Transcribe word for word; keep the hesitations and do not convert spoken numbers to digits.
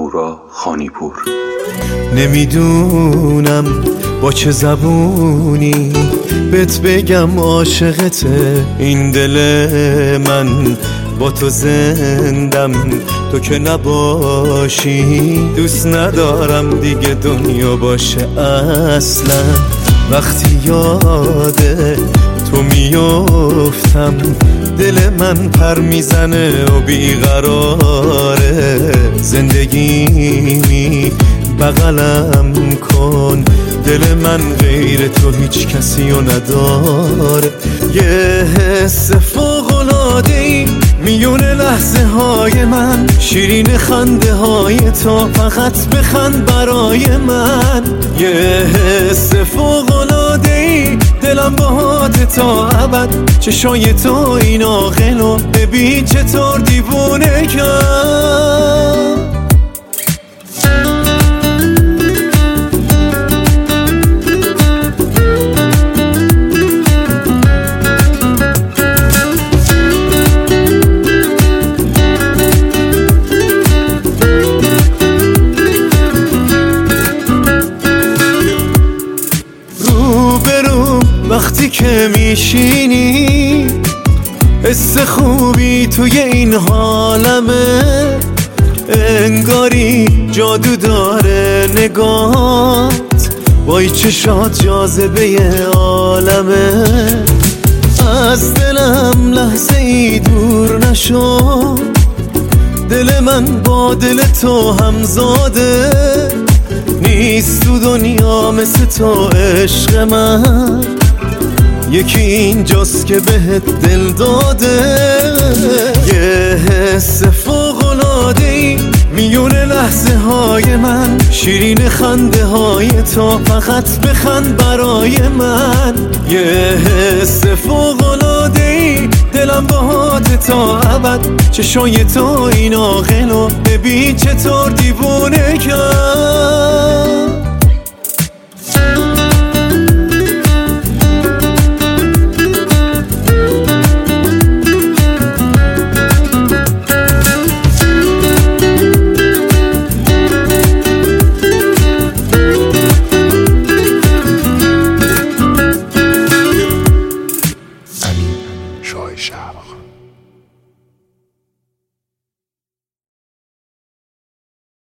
اهورا خانیپور. نمیدونم با چه زبونی بهت بگم عاشقته، این دل من با تو زندم، تو که نباشی دوست ندارم دیگه دنیا باشه اصلا. وقتی یاده تو میافتم دل من پر میزنه و بیقراره، زندگیمی بغلم کن، دل من غیر تو هیچ کسی رو نداره. یه حس فوق‌العاده‌ای میونه لحظه های من، شیرین خنده های تو، فقط بخند برای من. یه حس فوق‌العاده‌ای دلم باهات تا ابد، چشای تو این عاقلو ببین چطور دیوونه کرد. وقتی که میشینی حس خوبی توی این حالمه، انگاری جادو داره نگات، وای چشات جاذبه عالمه. از دلم لحظه ای دور نشو، دل من با دل تو همزاده، نیست تو دنیا مثل تو عشق من، یکی اینجاست که بهت دل داده. یه حس فوق‌العاده‌ای میونه لحظه های من، شیرین خنده های تو، فقط بخند برای من. یه حس فوق‌العاده‌ای دلم باهات تا ابد، چشای تو این عاقلو ببین چطور دیوونه کرد.